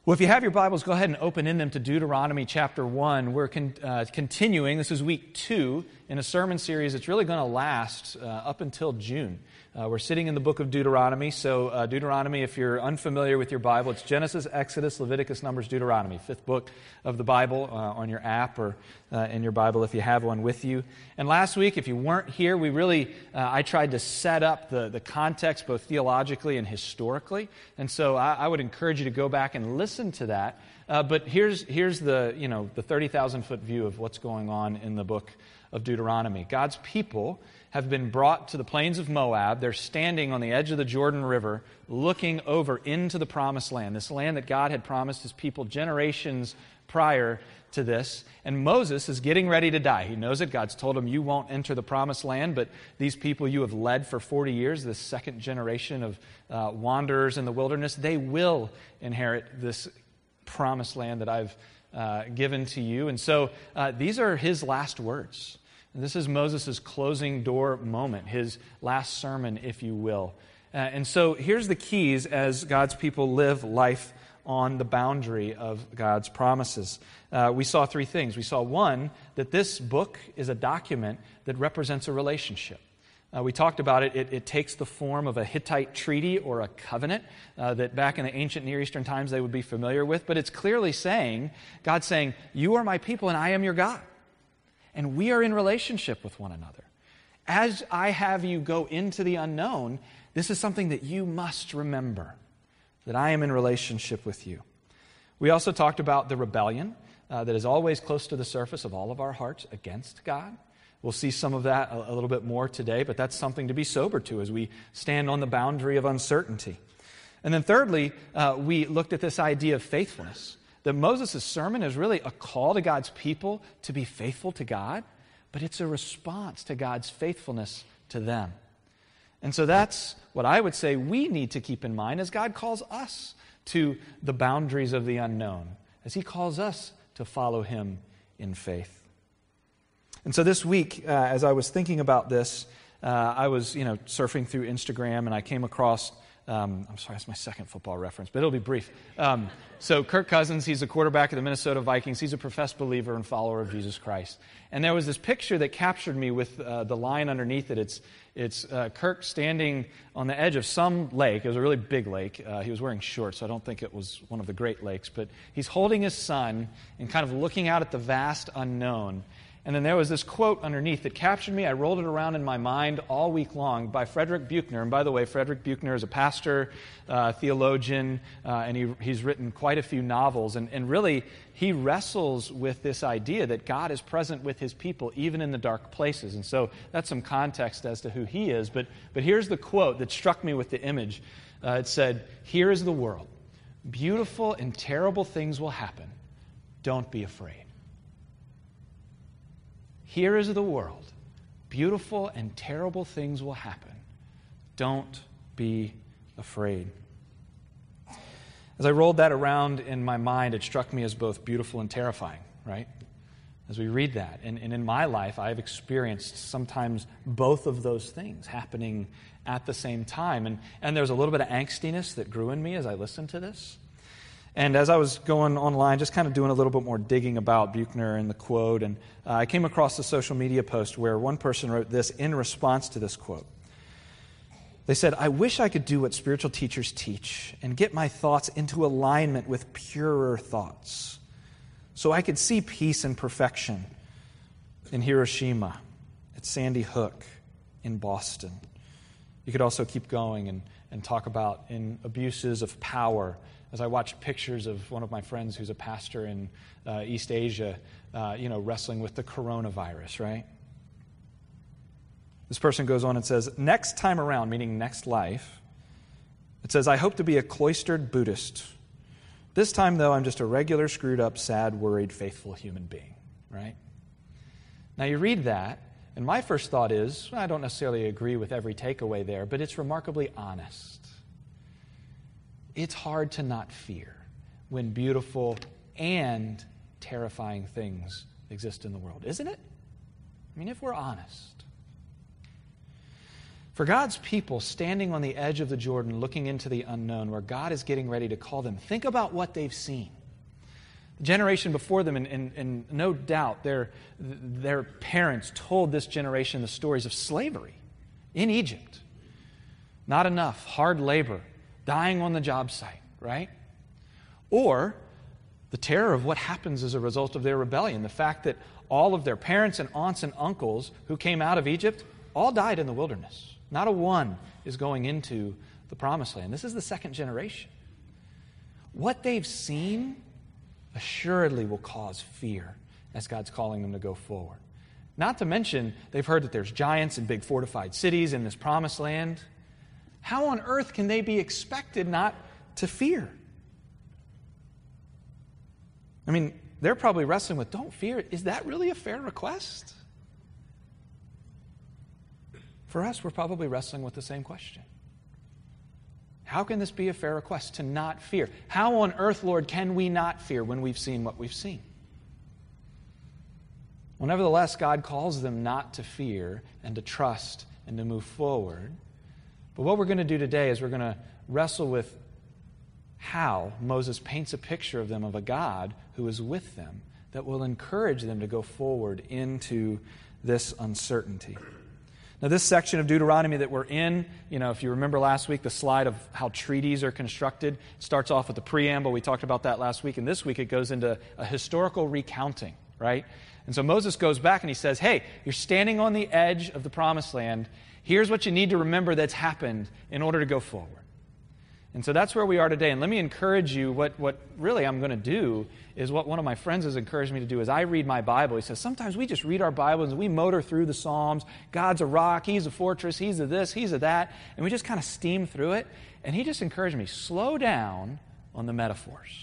Well, if you have your Bibles, go ahead and open in them to Deuteronomy chapter 1. We're continuing. This is week 2 in a sermon series that's really going to last up until June. We're sitting in the book of Deuteronomy. So Deuteronomy, if you're unfamiliar with your Bible, it's Genesis, Exodus, Leviticus, Numbers, Deuteronomy, fifth book of the Bible on your app or in your Bible if you have one with you. And last week, if you weren't here, we really, I tried to set up the context both theologically and historically. And so I would encourage you to go back and listen to that. But here's the 30,000-foot view of what's going on in the book of Deuteronomy. God's people have been brought to the plains of Moab. They're standing on the edge of the Jordan River, looking over into the promised land, this land that God had promised His people generations prior to this. And Moses is getting ready to die. He knows it. God's told him, you won't enter the promised land, but these people you have led for 40 years, this second generation of wanderers in the wilderness, they will inherit this promised land that I've given to you. And so these are his last words. And this is Moses' closing door moment, his last sermon, if you will. And so here's the keys as God's people live life on the boundary of God's promises. We saw three things. We saw, one, that this book is a document that represents a relationship. We talked about it. It takes the form of a Hittite treaty or a covenant that back in the ancient Near Eastern times they would be familiar with. But it's clearly saying, God's saying, you are my people and I am your God. And we are in relationship with one another. As I have you go into the unknown, this is something that you must remember, that I am in relationship with you. We also talked about the rebellion that is always close to the surface of all of our hearts against God. We'll see some of that a little bit more today, but that's something to be sober to as we stand on the boundary of uncertainty. And then thirdly, we looked at this idea of faithfulness. That Moses' sermon is really a call to God's people to be faithful to God, but it's a response to God's faithfulness to them. And so that's what I would say we need to keep in mind as God calls us to the boundaries of the unknown, as He calls us to follow Him in faith. And so this week, as I was thinking about this, I was surfing through Instagram and I came across I'm sorry, that's my second football reference, but it'll be brief. So Kirk Cousins, he's the quarterback of the Minnesota Vikings. He's a professed believer and follower of Jesus Christ. And there was this picture that captured me with the line underneath it. It's Kirk standing on the edge of some lake. It was a really big lake. He was wearing shorts, so I don't think it was one of the Great Lakes. But he's holding his son and kind of looking out at the vast unknown. And then there was this quote underneath that captured me. I rolled it around in my mind all week long by Frederick Buechner. And by the way, Frederick Buechner is a pastor, theologian, and he's written quite a few novels. And really, he wrestles with this idea that God is present with His people, even in the dark places. And so that's some context as to who he is. But here's the quote that struck me with the image. It said, "Here is the world. Beautiful and terrible things will happen. Don't be afraid." Here is the world. Beautiful and terrible things will happen. Don't be afraid. As I rolled that around in my mind, it struck me as both beautiful and terrifying, right? As we read that. And in my life, I've experienced sometimes both of those things happening at the same time. And there's a little bit of angstiness that grew in me as I listened to this. And as I was going online, just kind of doing a little bit more digging about Buechner and the quote, and I came across a social media post where one person wrote this in response to this quote. They said, "I wish I could do what spiritual teachers teach and get my thoughts into alignment with purer thoughts, so I could see peace and perfection in Hiroshima, at Sandy Hook, in Boston." You could also keep going and talk about in abuses of power. As I watched pictures of one of my friends who's a pastor in East Asia, wrestling with the coronavirus, right? This person goes on and says, "Next time around," meaning next life, it says, "I hope to be a cloistered Buddhist. This time, though, I'm just a regular, screwed up, sad, worried, faithful human being," right? Now you read that, and my first thought is, I don't necessarily agree with every takeaway there, but it's remarkably honest. It's hard to not fear when beautiful and terrifying things exist in the world, isn't it? I mean, if we're honest. For God's people standing on the edge of the Jordan, looking into the unknown, where God is getting ready to call them, think about what they've seen. The generation before them, and no doubt their parents told this generation the stories of slavery in Egypt. Not enough, hard labor, dying on the job site, right? Or the terror of what happens as a result of their rebellion. The fact that all of their parents and aunts and uncles who came out of Egypt all died in the wilderness. Not a one is going into the promised land. This is the second generation. What they've seen assuredly will cause fear as God's calling them to go forward. Not to mention, they've heard that there's giants and big fortified cities in this promised land. How on earth can they be expected not to fear? I mean, they're probably wrestling with, don't fear. Is that really a fair request? For us, we're probably wrestling with the same question. How can this be a fair request to not fear? How on earth, Lord, can we not fear when we've seen what we've seen? Well, nevertheless, God calls them not to fear and to trust and to move forward. But what we're going to do today is we're going to wrestle with how Moses paints a picture of them, of a God who is with them, that will encourage them to go forward into this uncertainty. Now, this section of Deuteronomy that we're in, if you remember last week, the slide of how treaties are constructed, starts off with the preamble. We talked about that last week, and this week it goes into a historical recounting, right? And so Moses goes back and he says, hey, you're standing on the edge of the promised land. Here's what you need to remember that's happened in order to go forward. And so that's where we are today. And let me encourage you, what really I'm going to do is what one of my friends has encouraged me to do is I read my Bible. He says, sometimes we just read our Bibles and we motor through the Psalms. God's a rock, He's a fortress, He's a this, He's a that. And we just kind of steam through it. And he just encouraged me, slow down on the metaphors.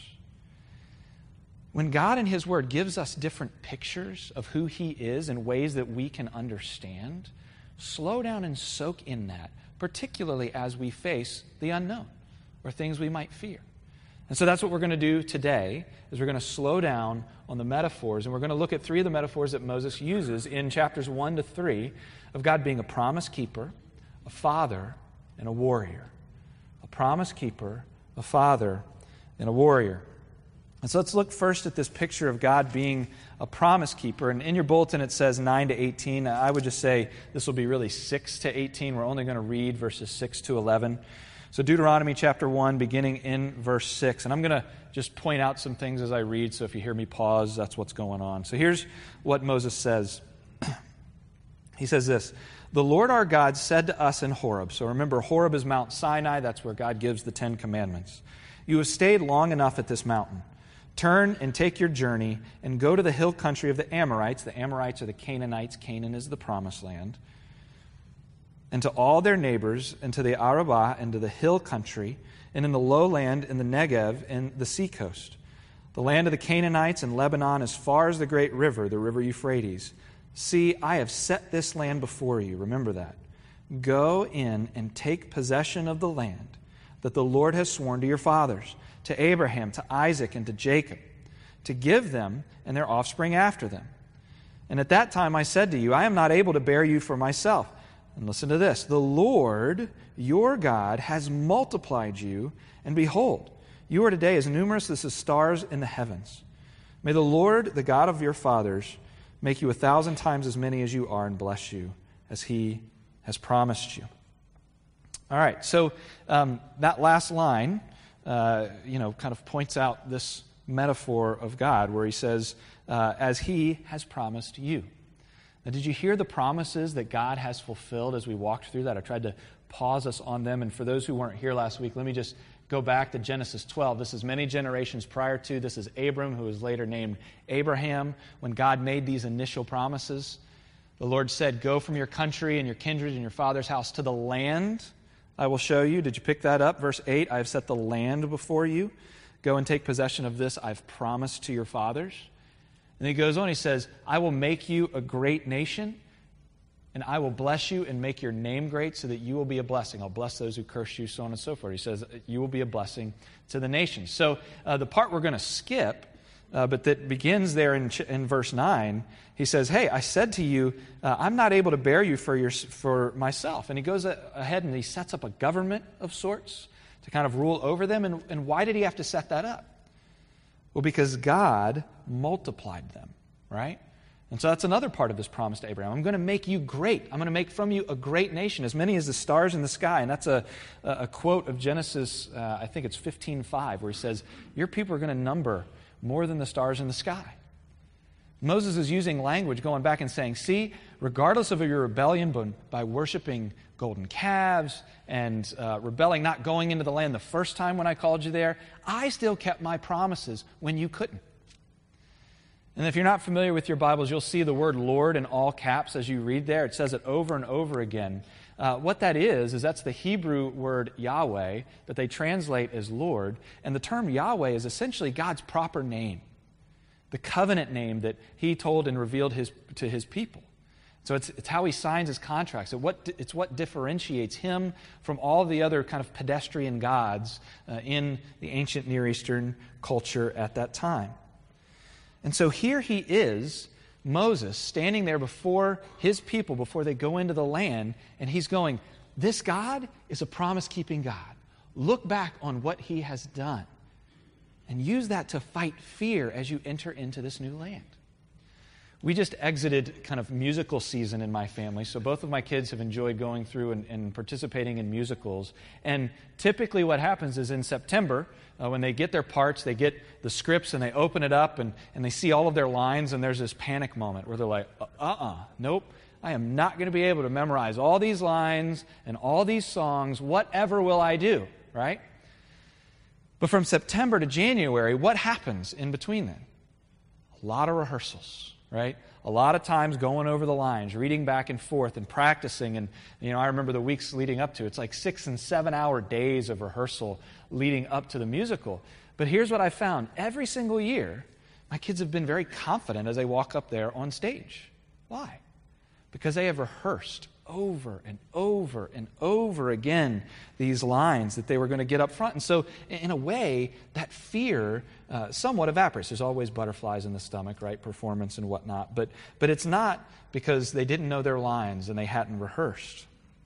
When God in His Word gives us different pictures of who He is in ways that we can understand, slow down and soak in that, particularly as we face the unknown or things we might fear. And so that's what we're going to do today, is we're going to slow down on the metaphors, and we're going to look at three of the metaphors that Moses uses in chapters 1 to 3 of God being a promise keeper, a father, and a warrior. A promise keeper, a father, and a warrior. And so let's look first at this picture of God being a promise keeper. And in your bulletin it says 9 to 18. I would just say this will be really 6 to 18. We're only going to read verses 6 to 11. So Deuteronomy chapter 1, beginning in verse 6. And I'm going to just point out some things as I read, so if you hear me pause, that's what's going on. So here's what Moses says. He says this, "The Lord our God said to us in Horeb." So remember, Horeb is Mount Sinai. That's where God gives the 10 Commandments. "You have stayed long enough at this mountain. Turn and take your journey and go to the hill country of the Amorites." The Amorites are the Canaanites. Canaan is the promised land. "And to all their neighbors, and to the Arabah, and to the hill country, and in the lowland, in the Negev, and the seacoast, the land of the Canaanites, and Lebanon, as far as the great river, the river Euphrates. See, I have set this land before you." Remember that. "Go in and take possession of the land that the Lord has sworn to your fathers, to Abraham, to Isaac, and to Jacob, to give them and their offspring after them. And at that time I said to you, I am not able to bear you for myself." And listen to this. "The Lord, your God, has multiplied you, and behold, you are today as numerous as the stars in the heavens. May the Lord, the God of your fathers, make you 1,000 times as many as you are, and bless you as He has promised you." All right, so that last line, kind of points out this metaphor of God where He says, as He has promised you. Now, did you hear the promises that God has fulfilled as we walked through that? I tried to pause us on them. And for those who weren't here last week, let me just go back to Genesis 12. This is many generations prior to. This is Abram, who was later named Abraham. When God made these initial promises, the Lord said, "Go from your country and your kindred and your father's house to the land I will show you." Did you pick that up? Verse 8, "I have set the land before you. Go and take possession of this I've promised to your fathers." And he goes on, he says, "I will make you a great nation, and I will bless you and make your name great so that you will be a blessing. I'll bless those who curse you," so on and so forth. He says, you will be a blessing to the nations. So the part we're going to skip but that begins there in verse 9. He says, hey, I said to you, I'm not able to bear you for myself. And he goes ahead and he sets up a government of sorts to kind of rule over them. And why did he have to set that up? Well, because God multiplied them, right? And so that's another part of this promise to Abraham. I'm going to make you great. I'm going to make from you a great nation, as many as the stars in the sky. And that's a quote of Genesis, I think it's 15:5, where he says, your people are going to number more than the stars in the sky. Moses is using language going back and saying, see, regardless of your rebellion by worshiping golden calves and rebelling, not going into the land the first time when I called you there, I still kept my promises when you couldn't. And if you're not familiar with your Bibles, you'll see the word Lord in all caps as you read there. It says it over and over again. What that is that's the Hebrew word Yahweh that they translate as Lord. And the term Yahweh is essentially God's proper name, the covenant name that he told and revealed to his people. So it's how he signs his contracts. It's what differentiates him from all the other kind of pedestrian gods in the ancient Near Eastern culture at that time. And so here he is, Moses, standing there before his people before they go into the land, and he's going, this God is a promise-keeping God. Look back on what he has done and use that to fight fear as you enter into this new land. We just exited kind of musical season in my family, so both of my kids have enjoyed going through and participating in musicals. And typically what happens is in September, when they get their parts, they get the scripts and they open it up and they see all of their lines, and there's this panic moment where they're like, nope, I am not going to be able to memorize all these lines and all these songs. Whatever will I do, right? But from September to January, what happens in between then? A lot of rehearsals. Right? A lot of times going over the lines, reading back and forth and practicing. And, I remember the weeks leading up to it. It's like 6 and 7 hour days of rehearsal leading up to the musical. But here's what I found. Every single year, my kids have been very confident as they walk up there on stage. Why? Because they have rehearsed over and over and over again these lines that they were going to get up front. And so, in a way, that fear somewhat evaporates. There's always butterflies in the stomach, right? Performance and whatnot. But it's not because they didn't know their lines and they hadn't rehearsed.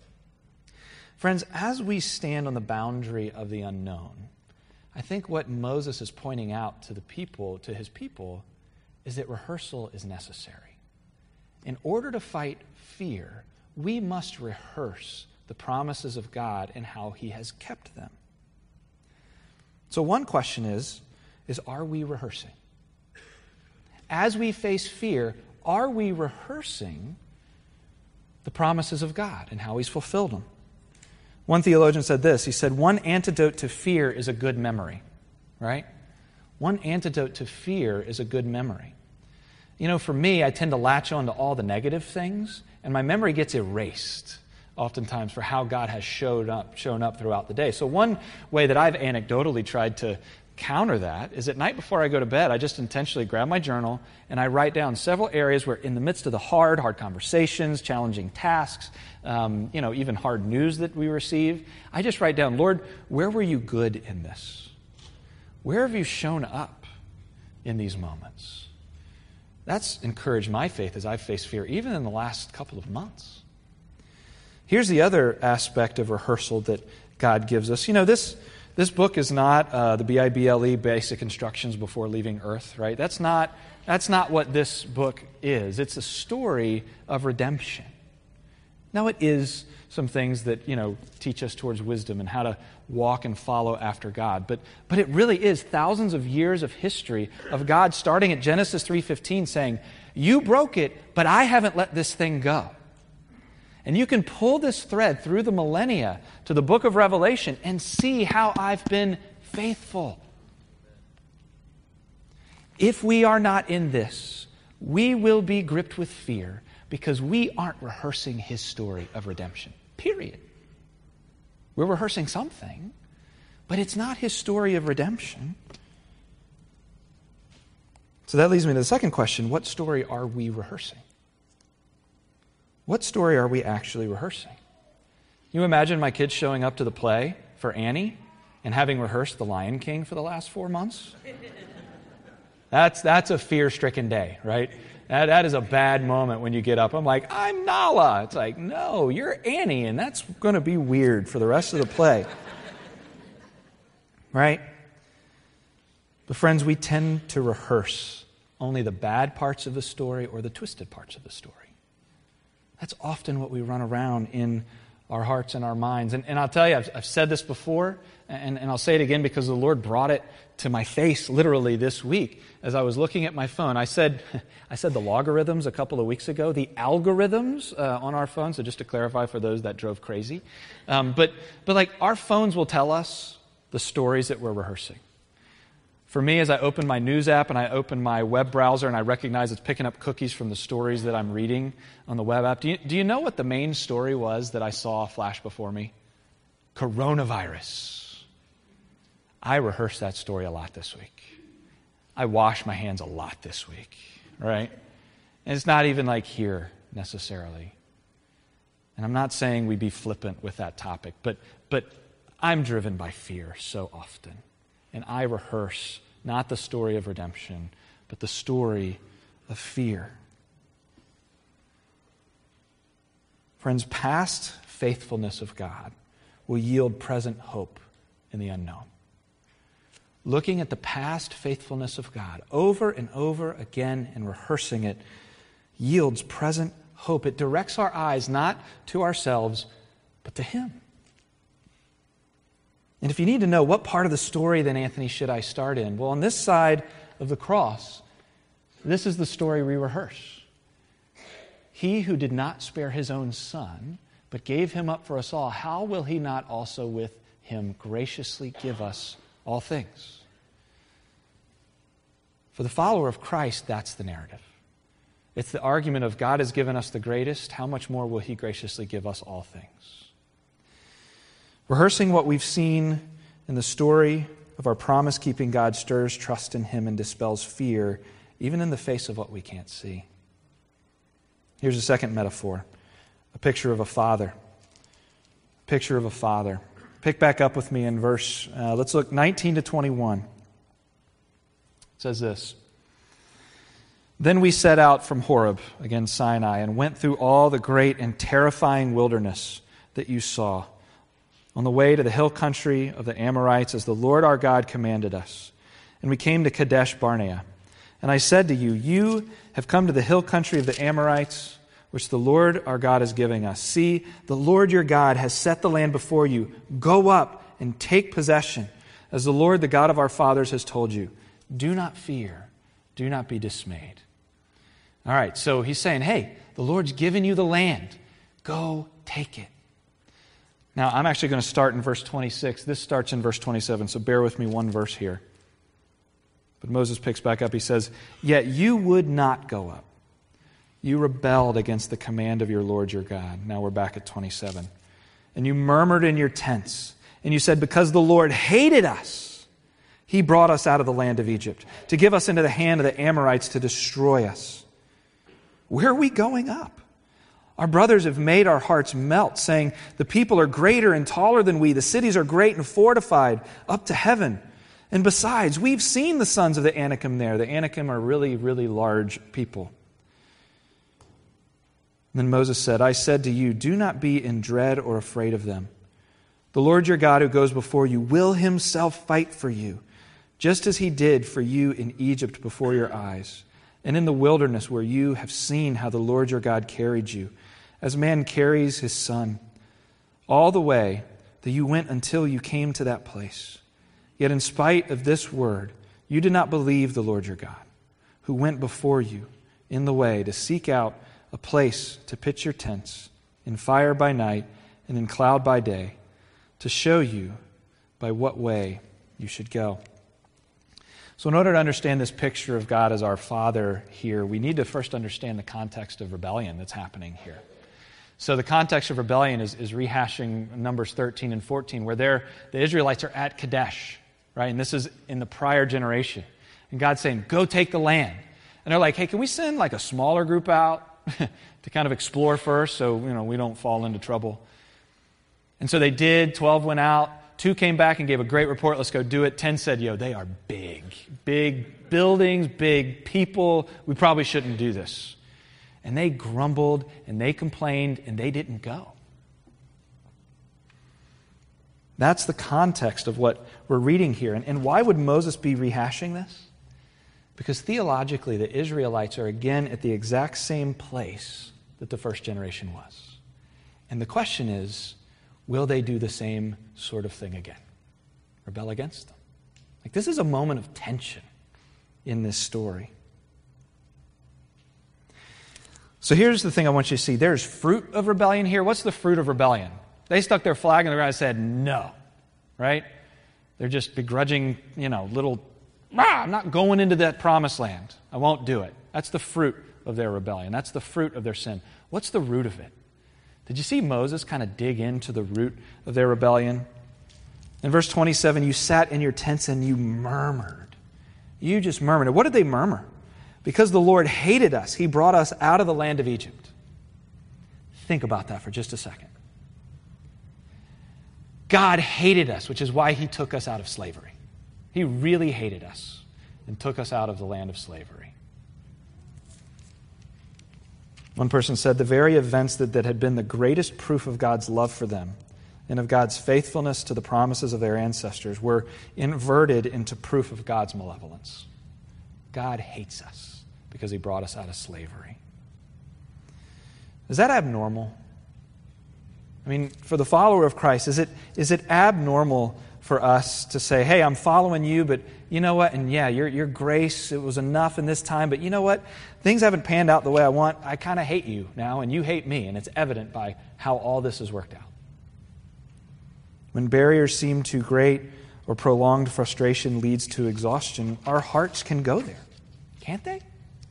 Friends, as we stand on the boundary of the unknown, I think what Moses is pointing out to his people, is that rehearsal is necessary. In order to fight fear, we must rehearse the promises of God and how he has kept them. So one question is are we rehearsing? As we face fear, are we rehearsing the promises of God and how he's fulfilled them? One theologian said this. He said, one antidote to fear is a good memory, right? One antidote to fear is a good memory. For me, I tend to latch on to all the negative things, and my memory gets erased oftentimes for how God has shown up throughout the day. So one way that I've anecdotally tried to counter that is at night before I go to bed, I just intentionally grab my journal and I write down several areas where in the midst of the hard conversations, challenging tasks, even hard news that we receive, I just write down, Lord, where were you good in this? Where have you shown up in these moments? That's encouraged my faith as I've faced fear, even in the last couple of months. Here's the other aspect of rehearsal that God gives us. This book is not the Bible basic instructions before leaving earth, right? That's not what this book is. It's a story of redemption. Now, it is some things that, teach us towards wisdom and how to walk and follow after God. But it really is thousands of years of history of God starting at Genesis 3:15 saying, you broke it, but I haven't let this thing go. And you can pull this thread through the millennia to the book of Revelation and see how I've been faithful. If we are not in this, we will be gripped with fear because we aren't rehearsing his story of redemption. Period. We're rehearsing something, but it's not his story of redemption. So that leads me to the second question. What story are we rehearsing? What story are we actually rehearsing? You imagine my kids showing up to the play for Annie and having rehearsed The Lion King for the last 4 months? That's a fear-stricken day, right? That is a bad moment when you get up. I'm like, I'm Nala. It's like, no, you're Annie, and that's going to be weird for the rest of the play. Right? But friends, we tend to rehearse only the bad parts of the story or the twisted parts of the story. That's often what we run around in our hearts and our minds. And I'll tell you, I've said this before, and I'll say it again because the Lord brought it to my face literally this week as I was looking at my phone. I said the logarithms a couple of weeks ago, the algorithms on our phones, so just to clarify for those that drove crazy. But like our phones will tell us the stories that we're rehearsing. For me, as I open my news app and I open my web browser and I recognize it's picking up cookies from the stories that I'm reading on the web app, do you know what the main story was that I saw flash before me? Coronavirus. I rehearsed that story a lot this week. I washed my hands a lot this week, right? And it's not even like here necessarily. And I'm not saying we be flippant with that topic, but I'm driven by fear so often. And I rehearse not the story of redemption, but the story of fear. Friends, past faithfulness of God will yield present hope in the unknown. Looking at the past faithfulness of God over and over again and rehearsing it yields present hope. It directs our eyes not to ourselves, but to Him. And if you need to know what part of the story, then, Anthony, should I start in? Well, on this side of the cross, this is the story we rehearse. He who did not spare His own Son, but gave Him up for us all, how will He not also with Him graciously give us all things? For the follower of Christ, that's the narrative. It's the argument of God has given us the greatest, how much more will He graciously give us all things? Rehearsing what we've seen in the story of our promise-keeping God stirs trust in Him and dispels fear, even in the face of what we can't see. Here's a second metaphor, a picture of a father. A picture of a father. Pick back up with me in verse, let's look 19 to 21. It says this. Then we set out from Horeb, again Sinai, and went through all the great and terrifying wilderness that you saw, on the way to the hill country of the Amorites, as the Lord our God commanded us. And we came to Kadesh Barnea. And I said to you, you have come to the hill country of the Amorites, which the Lord our God is giving us. See, the Lord your God has set the land before you. Go up and take possession, as the Lord, the God of our fathers, has told you. Do not fear. Do not be dismayed. All right, so he's saying, hey, the Lord's given you the land. Go take it. Now, I'm actually going to start in verse 26. This starts in verse 27, so bear with me one verse here. But Moses picks back up. He says, yet you would not go up. You rebelled against the command of your Lord your God. Now we're back at 27. And you murmured in your tents. And you said, because the Lord hated us, He brought us out of the land of Egypt, to give us into the hand of the Amorites to destroy us. Where are we going up? Our brothers have made our hearts melt, saying, the people are greater and taller than we. The cities are great and fortified up to heaven. And besides, we've seen the sons of the Anakim there. The Anakim are really, really large people. And then Moses said, I said to you, do not be in dread or afraid of them. The Lord your God who goes before you will Himself fight for you, just as He did for you in Egypt before your eyes, and in the wilderness where you have seen how the Lord your God carried you, as a man carries his son, all the way that you went until you came to that place. Yet in spite of this word, you did not believe the Lord your God, who went before you in the way to seek out a place to pitch your tents, in fire by night and in cloud by day, to show you by what way you should go. So in order to understand this picture of God as our Father here, we need to first understand the context of rebellion that's happening here. So the context of rebellion is rehashing Numbers 13 and 14, where the Israelites are at Kadesh, right? And this is in the prior generation. And God's saying, go take the land. And they're like, hey, can we send like a smaller group out to kind of explore first so we don't fall into trouble? And so they did. 12 went out. 2 came back and gave a great report. Let's go do it. 10 said, they are big. Big buildings, big people. We probably shouldn't do this. And they grumbled and they complained and they didn't go. That's the context of what we're reading here. And why would Moses be rehashing this? Because theologically, the Israelites are again at the exact same place that the first generation was. And the question is, will they do the same sort of thing again? Rebel against them? Like, this is a moment of tension in this story. So here's the thing I want you to see. There's fruit of rebellion here. What's the fruit of rebellion? They stuck their flag in the ground and said, no. Right? They're just begrudging, little, I'm not going into that promised land. I won't do it. That's the fruit of their rebellion. That's the fruit of their sin. What's the root of it? Did you see Moses kind of dig into the root of their rebellion? In verse 27, you sat in your tents and you murmured. You just murmured. What did they murmur? Because the Lord hated us, He brought us out of the land of Egypt. Think about that for just a second. God hated us, which is why He took us out of slavery. He really hated us and took us out of the land of slavery. One person said the very events that had been the greatest proof of God's love for them and of God's faithfulness to the promises of their ancestors were inverted into proof of God's malevolence. God hates us because He brought us out of slavery. Is that abnormal? I mean, for the follower of Christ, is it abnormal for us to say, hey, I'm following you, but you know what? And yeah, your grace, it was enough in this time, but you know what? Things haven't panned out the way I want. I kind of hate you now, and you hate me, and it's evident by how all this has worked out. When barriers seem too great or prolonged frustration leads to exhaustion, our hearts can go there, can't they?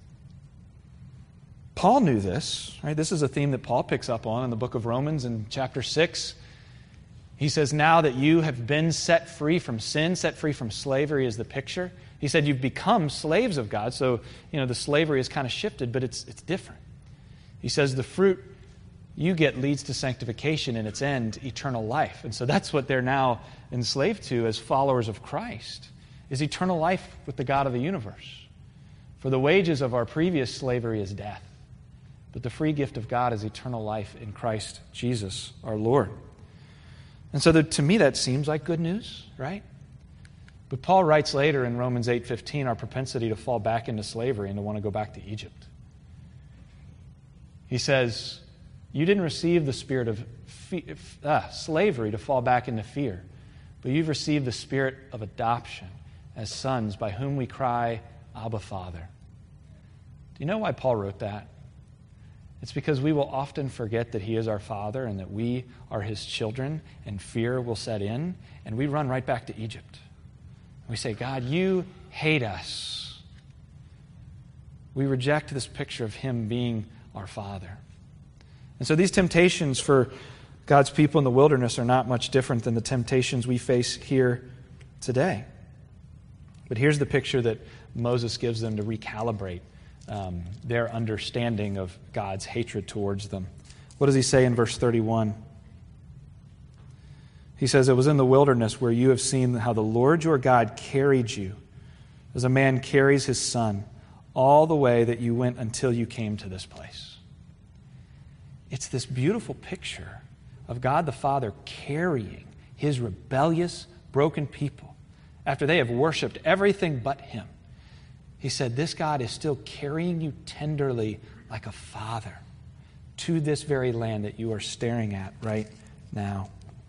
Paul knew this, right? This is a theme that Paul picks up on in the book of Romans in chapter 6. He says, now that you have been set free from sin, set free from slavery is the picture. He said you've become slaves of God, so the slavery is kind of shifted, but it's different. He says the fruit you get leads to sanctification and its end, eternal life. And so that's what they're now enslaved to as followers of Christ, is eternal life with the God of the universe. For the wages of our previous slavery is death, but the free gift of God is eternal life in Christ Jesus our Lord. And so to me that seems like good news, right? But Paul writes later in Romans 8:15 our propensity to fall back into slavery and to want to go back to Egypt. He says, you didn't receive the spirit of slavery to fall back into fear, but you've received the spirit of adoption as sons by whom we cry, Abba, Father. Do you know why Paul wrote that? It's because we will often forget that He is our Father and that we are His children, and fear will set in, and we run right back to Egypt. We say, God, you hate us. We reject this picture of Him being our Father. And so these temptations for God's people in the wilderness are not much different than the temptations we face here today. But here's the picture that Moses gives them to recalibrate their understanding of God's hatred towards them. What does he say in verse 31? He says, it was in the wilderness where you have seen how the Lord your God carried you as a man carries his son all the way that you went until you came to this place. It's this beautiful picture of God the Father carrying His rebellious, broken people after they have worshiped everything but Him. He said, this God is still carrying you tenderly like a father to this very land that you are staring at right now.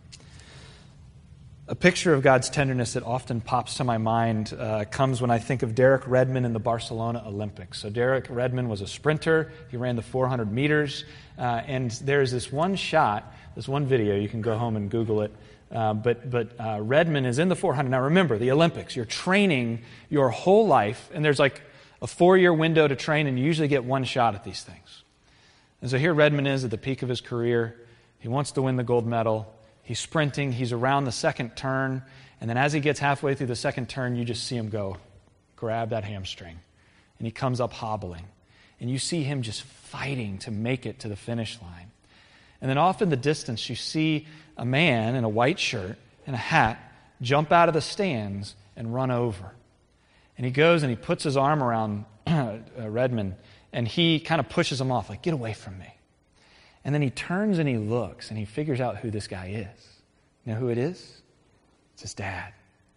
A picture of God's tenderness that often pops to my mind comes when I think of Derek Redmond in the Barcelona Olympics. So Derek Redmond was a sprinter. He ran the 400 meters. And there's this one shot, this one video, you can go home and Google it. But Redmond is in the 400. Now remember, the Olympics, you're training your whole life, and there's like a 4-year window to train, and you usually get one shot at these things. And so here Redmond is at the peak of his career. He wants to win the gold medal. He's sprinting. He's around the second turn. And then as he gets halfway through the second turn, you just see him go, grab that hamstring. And he comes up hobbling. And you see him just fighting to make it to the finish line. And then off in the distance, you see a man in a white shirt and a hat, jump out of the stands and run over. And he goes and he puts his arm around Redmond, and he kind of pushes him off, like, get away from me. And then he turns and he looks, and he figures out who this guy is. You know who it is? It's his dad.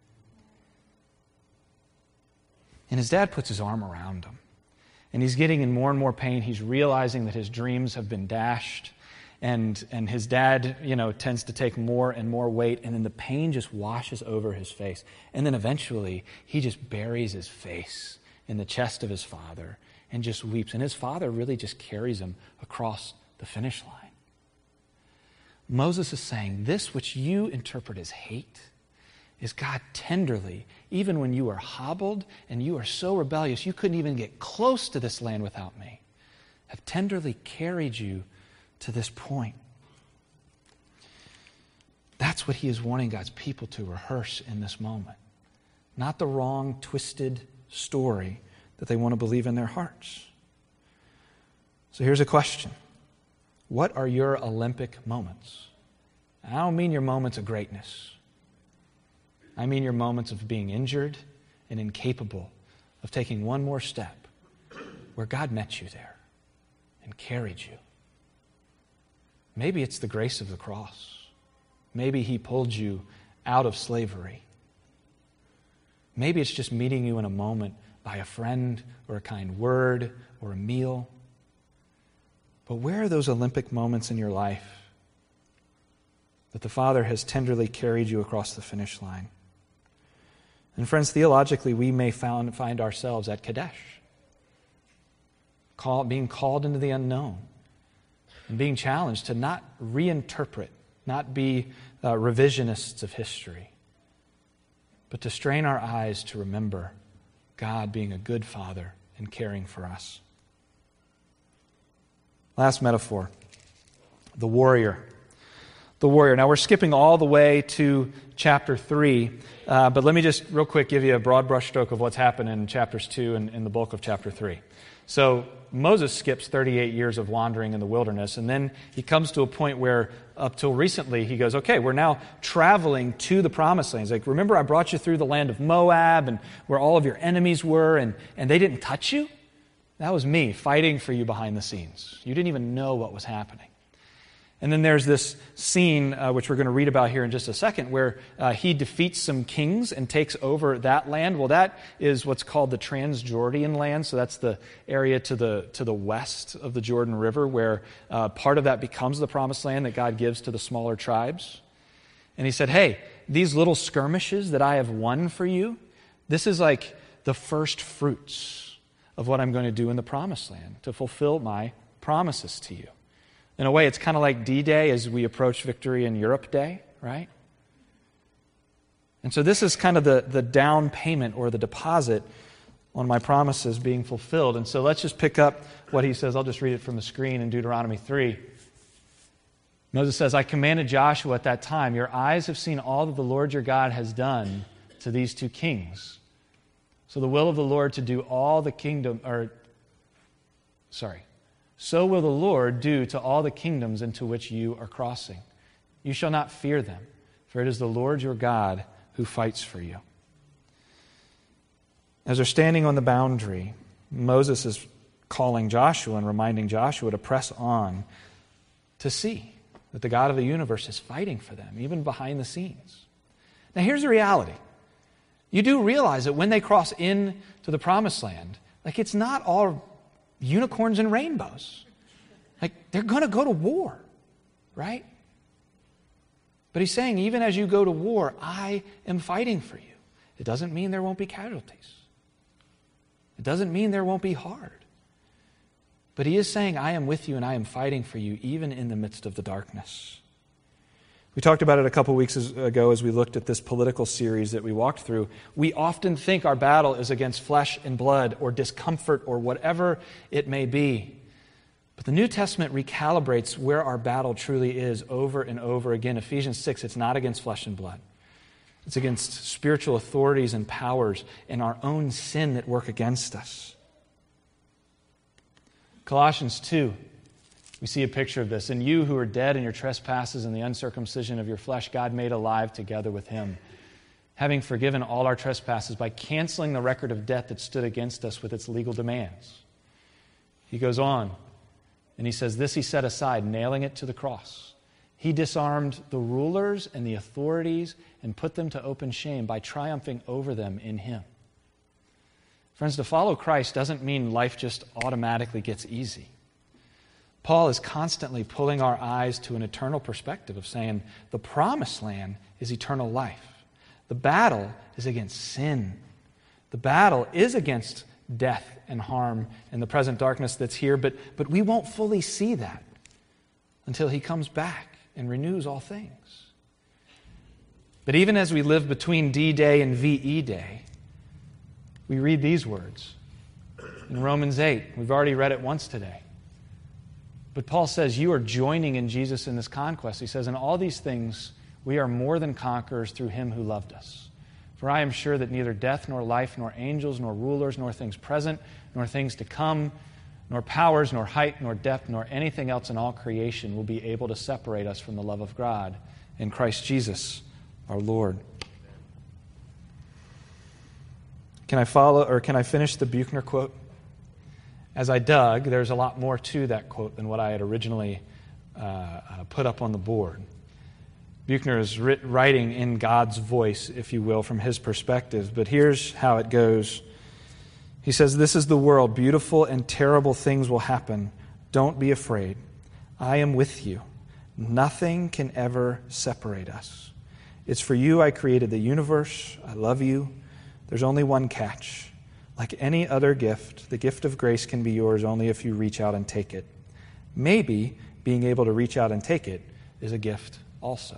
And his dad puts his arm around him. And he's getting in more and more pain. He's realizing that his dreams have been dashed. And his dad, tends to take more and more weight. And then the pain just washes over his face. And then eventually, he just buries his face in the chest of his father and just weeps. And his father really just carries him across the finish line. Moses is saying, this which you interpret as hate is God tenderly, even when you are hobbled and you are so rebellious you couldn't even get close to this land without me, have tenderly carried you to this point. That's what he is wanting God's people to rehearse in this moment. Not the wrong, twisted story that they want to believe in their hearts. So here's a question. What are your Olympic moments? I don't mean your moments of greatness. I mean your moments of being injured and incapable of taking one more step where God met you there and carried you. Maybe it's the grace of the cross. Maybe he pulled you out of slavery. Maybe it's just meeting you in a moment by a friend or a kind word or a meal. But where are those Olympic moments in your life that the Father has tenderly carried you across the finish line? And friends, theologically, we may find ourselves at Kadesh, being called into the unknown and being challenged to not reinterpret, not be revisionists of history, but to strain our eyes to remember God being a good Father and caring for us. Last metaphor, the warrior. The warrior. Now we're skipping all the way to chapter 3, but let me just real quick give you a broad brushstroke of what's happened in chapters 2 and in the bulk of chapter 3. So Moses skips 38 years of wandering in the wilderness, and then he comes to a point where up till recently he goes, okay, we're now traveling to the promised land. He's like, remember I brought you through the land of Moab and where all of your enemies were, and they didn't touch you? That was me fighting for you behind the scenes. You didn't even know what was happening. And then there's this scene, which we're going to read about here in just a second, where he defeats some kings and takes over that land. Well, that is what's called the Transjordan land. So that's the area to the west of the Jordan River, where part of that becomes the promised land that God gives to the smaller tribes. And he said, hey, these little skirmishes that I have won for you, this is like the first fruits of what I'm going to do in the promised land to fulfill my promises to you. In a way, it's kind of like D-Day as we approach Victory in Europe Day, right? And so this is kind of the down payment or the deposit on my promises being fulfilled. And so let's just pick up what he says. I'll just read it from the screen in Deuteronomy 3. Moses says, I commanded Joshua at that time, your eyes have seen all that the Lord your God has done to these two kings. So the will of the Lord to do all the kingdom, so will the Lord do to all the kingdoms into which you are crossing. You shall not fear them, for it is the Lord your God who fights for you. As they're standing on the boundary, Moses is calling Joshua and reminding Joshua to press on to see that the God of the universe is fighting for them, even behind the scenes. Now here's the reality. You do realize that when they cross into the promised land, it's not all unicorns and rainbows. They're going to go to war, right? But he's saying, even as you go to war, I am fighting for you. It doesn't mean there won't be casualties. It doesn't mean there won't be hard. But he is saying, I am with you and I am fighting for you, even in the midst of the darkness. We talked about it a couple weeks ago as we looked at this political series that we walked through. We often think our battle is against flesh and blood or discomfort or whatever it may be. But the New Testament recalibrates where our battle truly is over and over again. Ephesians 6, it's not against flesh and blood. It's against spiritual authorities and powers and our own sin that work against us. Colossians 2. We see a picture of this. And you who are dead in your trespasses and the uncircumcision of your flesh, God made alive together with him, having forgiven all our trespasses by canceling the record of debt that stood against us with its legal demands. He goes on, and he says, this he set aside, nailing it to the cross. He disarmed the rulers and the authorities and put them to open shame by triumphing over them in him. Friends, to follow Christ doesn't mean life just automatically gets easy. Paul is constantly pulling our eyes to an eternal perspective of saying the promised land is eternal life. The battle is against sin. The battle is against death and harm and the present darkness that's here, but we won't fully see that until he comes back and renews all things. But even as we live between D-Day and VE Day, we read these words in Romans 8. We've already read it once today. But Paul says, you are joining in Jesus in this conquest. He says, in all these things, we are more than conquerors through him who loved us. For I am sure that neither death, nor life, nor angels, nor rulers, nor things present, nor things to come, nor powers, nor height, nor depth, nor anything else in all creation will be able to separate us from the love of God in Christ Jesus, our Lord. Can I finish the Buechner quote? As I dug, there's a lot more to that quote than what I had originally put up on the board. Buechner is writing in God's voice, if you will, from his perspective. But here's how it goes. He says, this is the world. Beautiful and terrible things will happen. Don't be afraid. I am with you. Nothing can ever separate us. It's for you I created the universe. I love you. There's only one catch. Like any other gift, the gift of grace can be yours only if you reach out and take it. Maybe being able to reach out and take it is a gift also.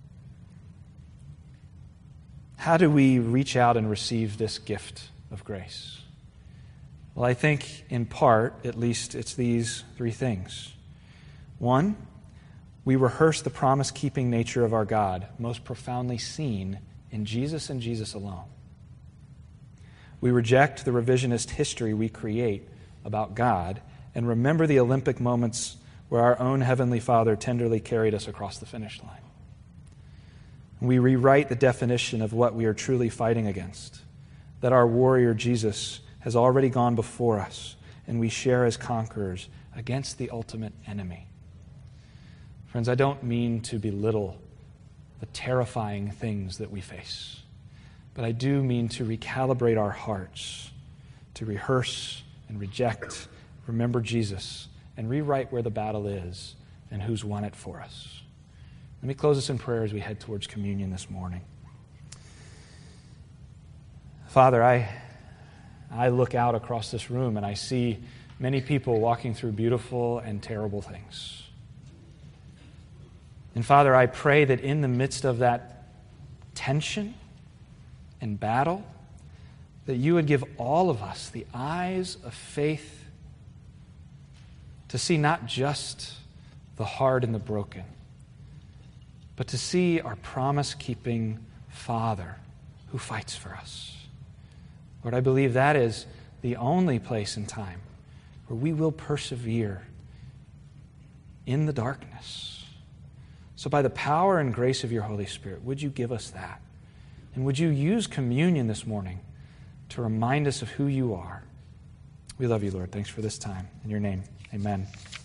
How do we reach out and receive this gift of grace? Well, I think in part, at least, it's these three things. One, we rehearse the promise-keeping nature of our God, most profoundly seen in Jesus and Jesus alone. We reject the revisionist history we create about God and remember the Olympic moments where our own Heavenly Father tenderly carried us across the finish line. We rewrite the definition of what we are truly fighting against, that our warrior Jesus has already gone before us, and we share as conquerors against the ultimate enemy. Friends, I don't mean to belittle the terrifying things that we face, but I do mean to recalibrate our hearts, to rehearse and reject, remember Jesus, and rewrite where the battle is and who's won it for us. Let me close this in prayer as we head towards communion this morning. Father, I look out across this room and I see many people walking through beautiful and terrible things. And Father, I pray that in the midst of that tension and battle, that you would give all of us the eyes of faith to see not just the hard and the broken, but to see our promise-keeping Father who fights for us. Lord, I believe that is the only place and time where we will persevere in the darkness. So by the power and grace of your Holy Spirit, would you give us that? And would you use communion this morning to remind us of who you are? We love you, Lord. Thanks for this time. In your name, amen.